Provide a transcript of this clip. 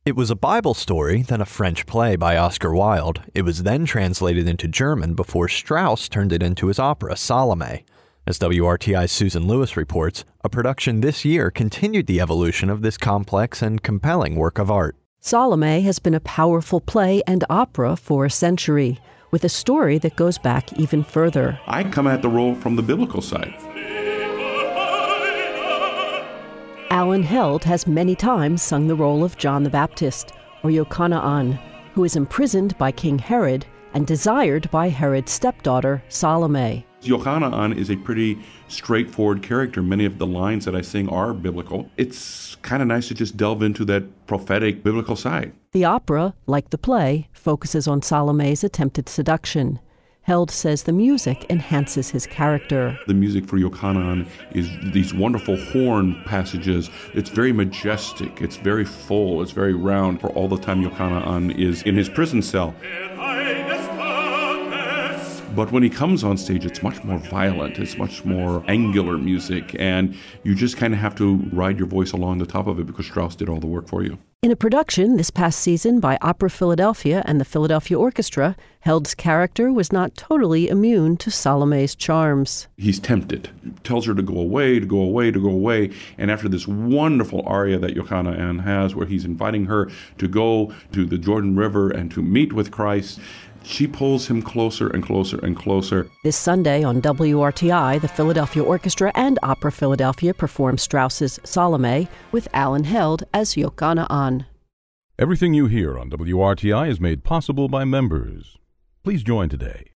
It was a Bible story, then a French play by Oscar Wilde. It was then translated into German before Strauss turned it into his opera, Salome. As WRTI's Susan Lewis reports, a production this year continued the evolution of this complex and compelling work of art. Salome has been a powerful play and opera for a century, with a story that goes back even further. I come at the role from the biblical side. Alan Held has many times sung the role of John the Baptist, or Yochanaan, who is imprisoned by King Herod and desired by Herod's stepdaughter, Salome. Yochanaan is a pretty straightforward character. Many of the lines that I sing are biblical. It's kind of nice to just delve into that prophetic biblical side. The opera, like the play, focuses on Salome's attempted seduction. Held says the music enhances his character. The music for Yochanaan is these wonderful horn passages. It's very majestic, it's very full, it's very round for all the time Yochanaan is in his prison cell. But when he comes on stage, it's much more violent, it's much more angular music, and you just kind of have to ride your voice along the top of it because Strauss did all the work for you. In a production this past season by Opera Philadelphia and the Philadelphia Orchestra, Held's character was not totally immune to Salome's charms. He's tempted, tells her to go away, to go away, to go away, and after this wonderful aria that Yochanaan has where he's inviting her to go to the Jordan River and to meet with Christ, she pulls him closer and closer and closer. This Sunday on WRTI, the Philadelphia Orchestra and Opera Philadelphia perform Strauss's Salome with Alan Held as Yochanaan. Everything you hear on WRTI is made possible by members. Please join today.